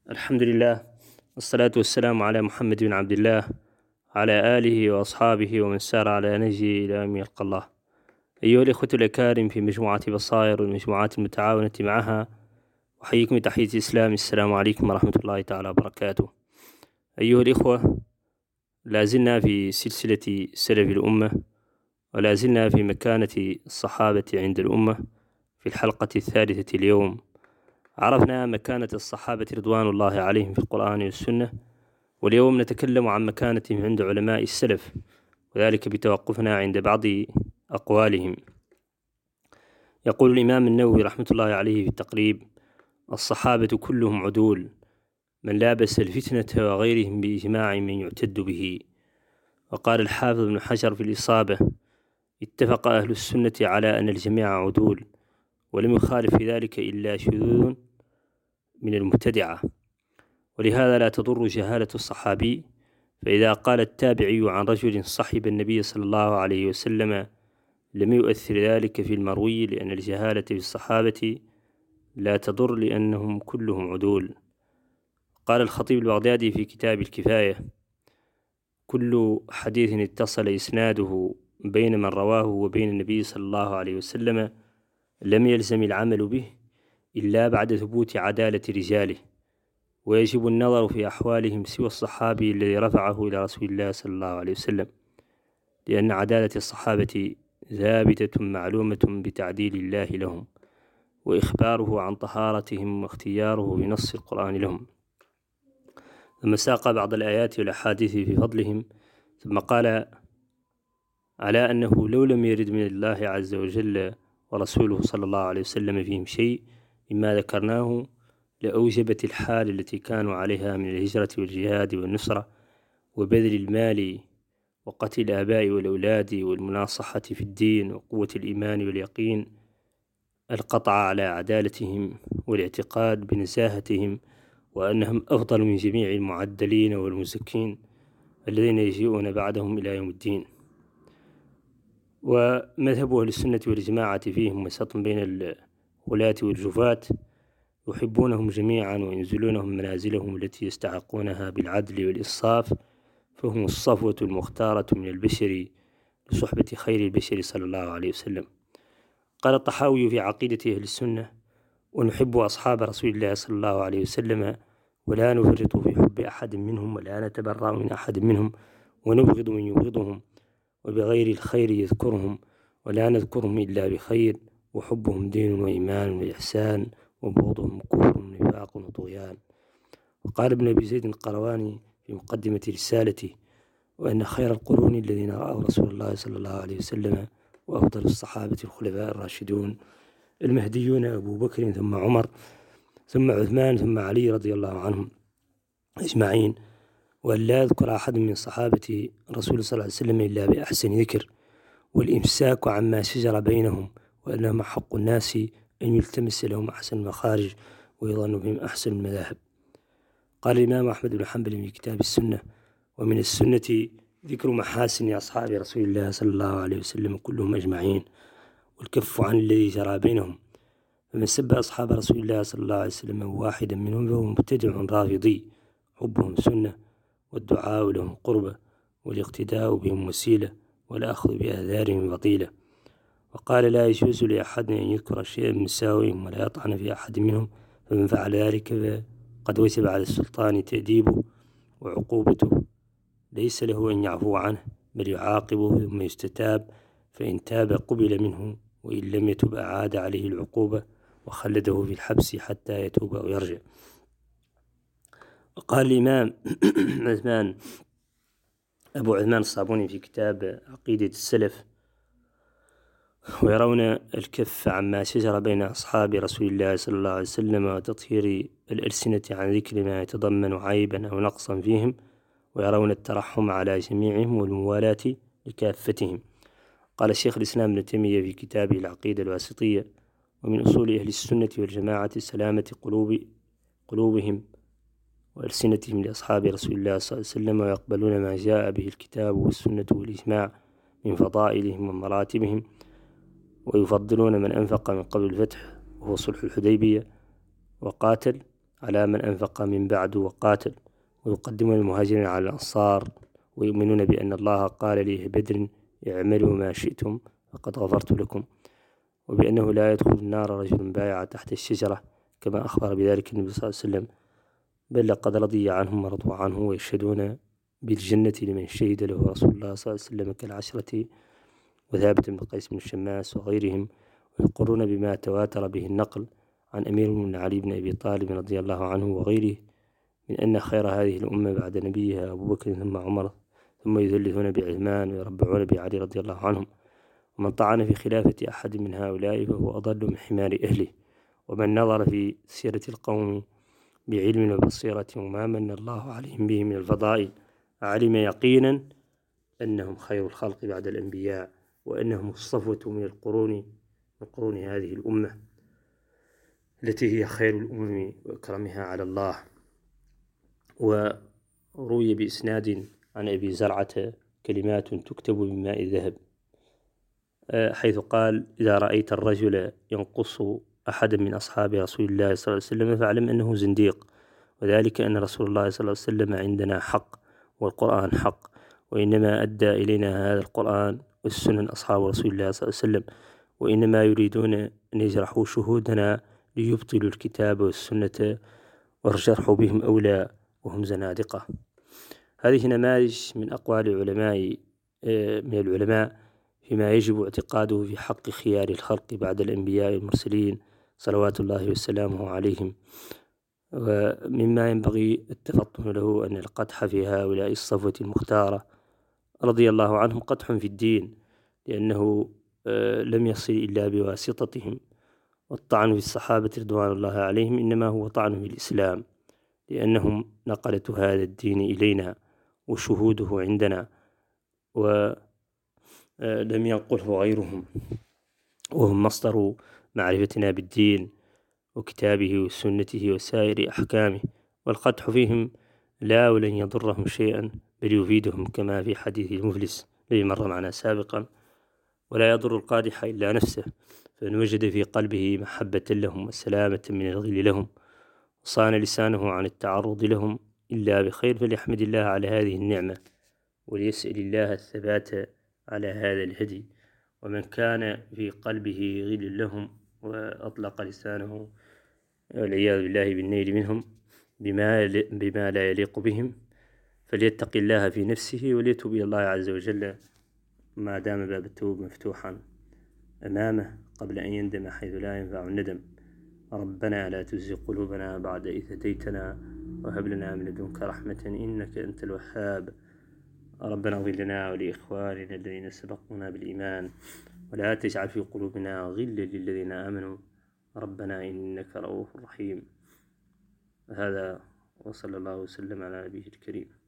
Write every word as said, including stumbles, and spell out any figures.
الحمد لله، والصلاة والسلام على محمد بن عبد الله على آله وأصحابه ومن سار على نهجه إلى يوم يلقى الله. أيها الإخوة الأكارم في مجموعة بصائر والمجموعات المتعاونة معها، أحييكم بتحية الإسلام. السلام عليكم ورحمة الله تعالى وبركاته. أيها الإخوة، لا زلنا في سلسلة سلف الأمة، ولا زلنا في مكانة الصحابة عند الأمة. في الحلقة الثالثة اليوم عرفنا مكانة الصحابة رضوان الله عليهم في القرآن والسنة، واليوم نتكلم عن مكانتهم عند علماء السلف، وذلك بتوقفنا عند بعض أقوالهم. يقول الإمام النووي رحمة الله عليه في التقريب: الصحابة كلهم عدول، من لابس الفتنة وغيرهم بإجماع من يعتد به. وقال الحافظ ابن حجر في الإصابة: اتفق أهل السنة على أن الجميع عدول، ولم يخالف في ذلك إلا شذوذ من المبتدعة، ولهذا لا تضر جهالة الصحابي. فإذا قال التابعي عن رجل صحب النبي صلى الله عليه وسلم لم يؤثر ذلك في المروي، لأن الجهالة في الصحابة لا تضر لأنهم كلهم عدول. قال الخطيب البغدادي في كتاب الكفاية: كل حديث اتصل إسناده بين من رواه وبين النبي صلى الله عليه وسلم لم يلزم العمل به إلا بعد ثبوت عدالة رجاله، ويجب النظر في أحوالهم سوى الصحابي الذي رفعه إلى رسول الله صلى الله عليه وسلم، لأن عدالة الصحابة ثابتة معلومة بتعديل الله لهم، وإخباره عن طهارتهم واختياره بنص القرآن لهم. ثم ساق بعض الآيات والأحاديث في فضلهم، ثم قال: على أنه لو لم يرد من الله عز وجل ورسوله صلى الله عليه وسلم فيهم شيء مما ذكرناه لأوجبت الحال التي كانوا عليها من الهجرة والجهاد والنصرة وبذل المال وقتل الآباء والأولاد والمناصحة في الدين وقوة الإيمان واليقين، القطع على عدالتهم والاعتقاد بنزاهتهم، وأنهم أفضل من جميع المعدلين والمزكين الذين يجيئون بعدهم إلى يوم الدين. ومذهب أهل السنة والجماعة فيهم وسط بين الغلاة والجفاة، يحبونهم جميعا وينزلونهم منازلهم التي يستحقونها بالعدل والإنصاف، فهم الصفوة المختارة من البشر لصحبة خير البشر صلى الله عليه وسلم. قال الطحاوي في عقيدة أهل السنة: ونحب أصحاب رسول الله صلى الله عليه وسلم، ولا نفرط في حب أحد منهم، ولا نتبرأ من أحد منهم، ونبغض من يبغضهم، وبغير الخير يذكرهم، ولا نذكرهم إلا بخير، وحبهم دين وإيمان وإحسان، وبغضهم كفر ونفاق وطغيان. وقال ابن أبي زيد القرواني في مقدمة رسالته: وأن خير القرون الذين رأوا رسول الله صلى الله عليه وسلم، وأفضل الصحابة الخلفاء الراشدون المهديون أبو بكر ثم عمر ثم عثمان ثم علي رضي الله عنهم أجمعين، وأن لا يذكر أحد من صحابة رسول صلى الله عليه وسلم إلا بأحسن ذكر، والإمساك عما شجر بينهم، وأنهم حق الناس أن يلتمس لهم أحسن المخارج ويظن بهم أحسن المذاهب. قال الإمام أحمد بن حنبل في كتاب السنة: ومن السنة ذكر محاسن أصحاب رسول الله صلى الله عليه وسلم كلهم أجمعين، والكف عن الذي جرى بينهم، فمن سب أصحاب رسول الله صلى الله عليه وسلم واحدا منهم فهو مبتدع رافضي. حبهم سنة، والدعاء لهم قربة، والاقتداء بهم وسيلة، والأخذ بآثارهم فضيلة. وقال: لا يجوز لأحد أن يذكر شيئا من مساوئهم ولا يطعن في أحد منهم، فمن فعل ذلك قد وجب على السلطان تأديبه وعقوبته، ليس له أن يعفو عنه، بل يعاقبه ثم يستتاب، فإن تاب قبل منه، وإن لم يتب أعاد عليه العقوبة وخلده في الحبس حتى يتوب أو يرجع. وقال الإمام عثمان أبو عثمان الصابوني في كتاب عقيدة السلف: ويرون الكف عما شجر بين أصحاب رسول الله صلى الله عليه وسلم، وتطهير الألسنة عن ذكر ما يتضمن عيبا أو نقصا فيهم، ويرون الترحم على جميعهم والموالاة لكافتهم. قال الشيخ الإسلام ابن تيمية في كتابه العقيدة الواسطية: ومن أصول أهل السنة والجماعة سلامة قلوب قلوبهم وألسنتهم لأصحاب رسول الله صلى الله عليه وسلم، ويقبلون ما جاء به الكتاب والسنة والإجماع من فضائلهم ومراتبهم، ويفضلون من أنفق من قبل الفتح وهو صلح الحديبية وقاتل على من أنفق من بعد وقاتل، ويقدمون المهاجرين على الأنصار، ويؤمنون بأن الله قال لأهل بدر اعملوا ما شئتم فقد غفرت لكم، وبأنه لا يدخل النار رجل بايع تحت الشجرة كما أخبر بذلك النبي صلى الله عليه وسلم، بل لقد رضي عنهم ورضوا عنه، ويشهدون بالجنة لمن شهد له رسول الله صلى الله عليه وسلم كالعشرة وثابت بن قيس بن الشماس وغيرهم، ويقرون بما تواتر به النقل عن أمير المؤمنين علي بن أبي طالب رضي الله عنه وغيره من أن خير هذه الأمة بعد نبيها أبو بكر ثم عمر، ثم يثلثون بعثمان ويربعون بعلي رضي الله عنهم، ومن طعن في خلافة أحد من هؤلاء فهو أضل من حمار أهله، ومن نظر في سيرة القوم بعلم وبصيرة وما من الله عليهم به من الفضائل علم يقينا أنهم خير الخلق بعد الأنبياء، وأنهم الصفوة من القرون من قرون هذه الأمة التي هي خير الأمم وأكرمها على الله. وروي بإسناد عن أبي زرعة كلمات تكتب بماء ذهب، حيث قال: إذا رأيت الرجل ينقص أحدا من أصحاب رسول الله صلى الله عليه وسلم فاعلم أنه زنديق، وذلك أن رسول الله صلى الله عليه وسلم عندنا حق والقرآن حق، وإنما أدى إلينا هذا القرآن والسنن أصحاب رسول الله صلى الله عليه وسلم، وإنما يريدون أن يجرحوا شهودنا ليبطلوا الكتاب والسنة، والجرح بهم أولى وهم زنادقة. هذه نماذج من أقوال العلماء من العلماء فيما يجب اعتقاده في حق خيار الخلق بعد الأنبياء المرسلين صلوات الله وسلامه عليهم. ومما ينبغي التفطن له أن القدح في هؤلاء الصفوة المختارة رضي الله عنهم قدح في الدين، لأنه لم يصل إلا بواسطتهم، والطعن في الصحابة رضوان الله عليهم إنما هو طعن في الإسلام، لأنهم نقلة هذا الدين إلينا وشهوده عندنا، ولم ينقله غيرهم، وهم مصدر معرفتنا بالدين وكتابه وسنته وسائر أحكامه. والقدح فيهم لا ولن يضرهم شيئا بل يفيدهم، كما في حديث المفلس الذي مر معنا سابقا: ولا يضر القادح إلا نفسه، فإن وجد في قلبه محبة لهم وسلامة من الغل لهم وصان لسانه عن التعرض لهم إلا بخير فليحمد الله على هذه النعمة وليسأل الله الثبات على هذا الهدي. ومن كان في قلبه غل لهم وأطلق لسانه والعياذ بالله بالنيل منهم بما, بما لا يليق بهم فليتق الله في نفسه وليتوب إلى الله عز وجل ما دام باب التوب مفتوحا أمامه قبل أن يندم حيث لا ينفع الندم. ربنا لا تزغ قلوبنا بعد إذ هديتنا وهب لنا من لدنك رحمة إنك أنت الوهاب. ربنا اغفر لنا ولإخواننا الذين سبقونا بالإيمان ولا تجعل في قلوبنا غلا للذين آمنوا ربنا إنك رؤوف رحيم. هذا وصلى الله وسلم على نبيه الكريم.